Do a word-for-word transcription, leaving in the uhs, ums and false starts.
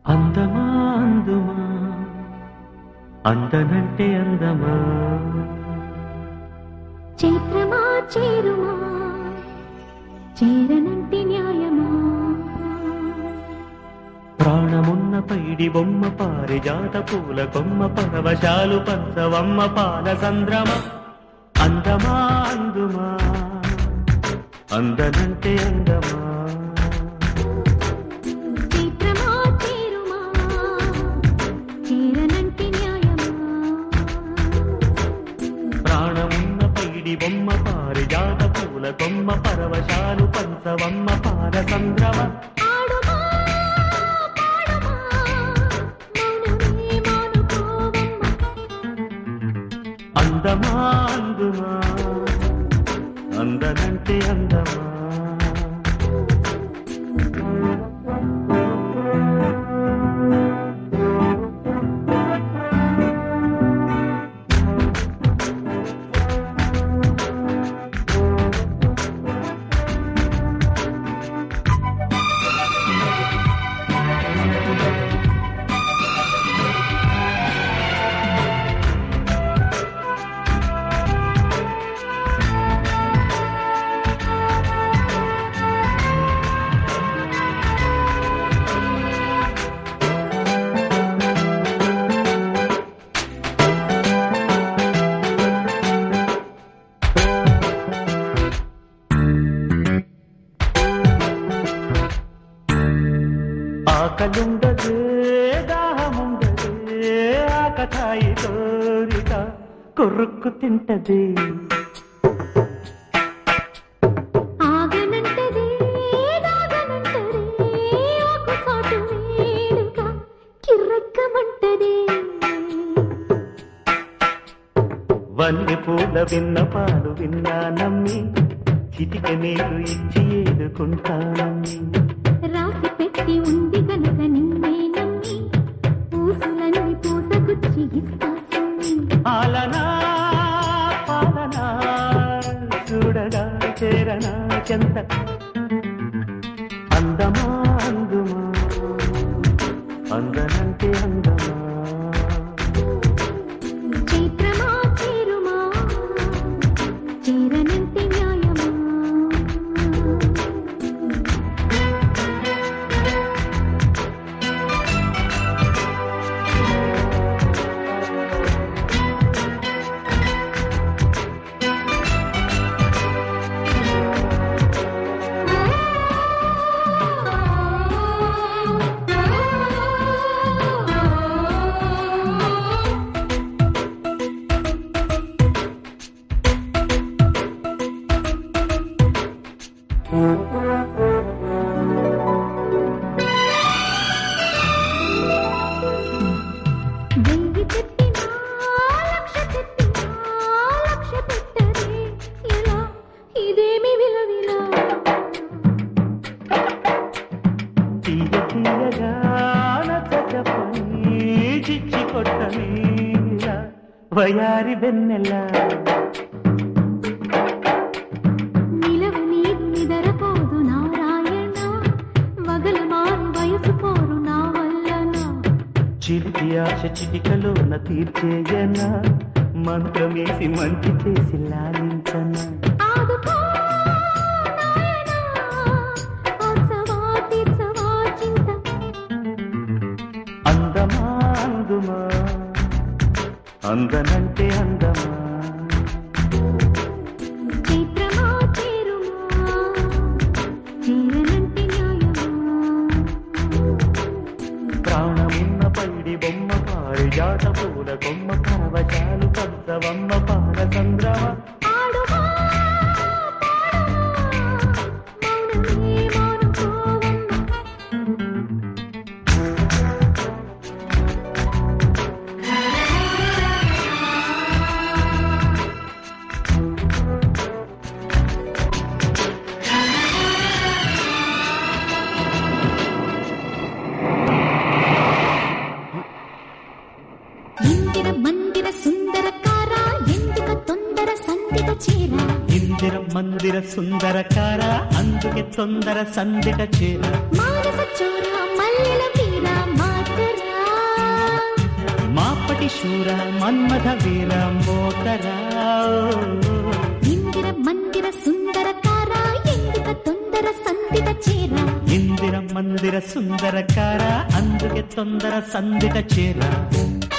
అందమా అందుమా అందనంటే అందమా చైత్రమా చేరుమా చేరనంటే న్యాయమా ప్రాణమున్న పైడి బొమ్మ పారిజాత పూల కొమ్మ పరవశాలు పంచవమ్మ పాల సంద్రమ అందమా అందుమా అందనంటే అందమా చైత్రమా చేరుమా చేరనంటే న్యాయమా ప్రాణమున్న పైడి బొమ్మ పారిజాత పూల కొమ్మ పరవశాలు పంచవమ్మ పాల సంద్రమ అందమా అందుమా అందనంటే అందమా ఆకలుండదే దాహముండదే ఆకతాయి కోరిక కొరుక్కు తింటది ఆగనంటది దాగనంటది ఆకుచాటు వేడుక కిర్రెక్కమంటది వన్నె పూల విన్న పాలు విన్నా నమ్మి చిటిక నీరు ఇచ్చి ఏడుకుంటానమ్మి రాసి పెట్టి ఉంది గనక నిన్నే నమ్మి పూసులన్నీ పూసగుచ్చి ఇస్తాసుని పాలనా పాలనా చూడగా చేరనా చెంత అందమా అందుమా అందనంటే అందమా చైత్రమా చేరుమా చేరనంటే న్యాయమా వెయ్యి పెట్టినా లక్ష పెట్టినా లక్ష పెట్టరే ఎలా ఇదేమి విలవిలా తీయ తీయగా నచ్చపని చిచ్చి కొట్టమీలా వయారి వెన్నెలా నిలవ నీరు నిదరపోదు నారాయణ వగల మారు వయసు పోరు నా వల్లనా చిలికి ఆశ చిటికలోన తీర్చేయనా మంత్రమేసి మంచి చేసి లాలించనా ఆదుకో నాయనా ఆసవా తీర్చవా చింత అందమా అందుమా అందనంటే అందమా చైత్రమా చేరుమా చేరనంటే న్యాయమా ప్రాణమున్న పైడి బొమ్మ పారిజాత పూల కొమ్మ పరవశాలు పంచవమ్మ పాల సంద్రమ ఆడుమా మౌనమే మానుకోవమ్మ ఇందిర మందిర సుందరకార ఎందుక తొందర సందిట చేర ఇందిర మందిర సుందరకార అందుకే తొందర సందిట చేర మానస చోర మల్లెల వీర మార మాపటి శూర మన్మథ వీర మోకరా ఇందిర మందిర సుందరకార ఎందుక తొందర సందిట చేరా ఇందిర మందిర సుందరకార అందుకే తొందర సందిట చేరా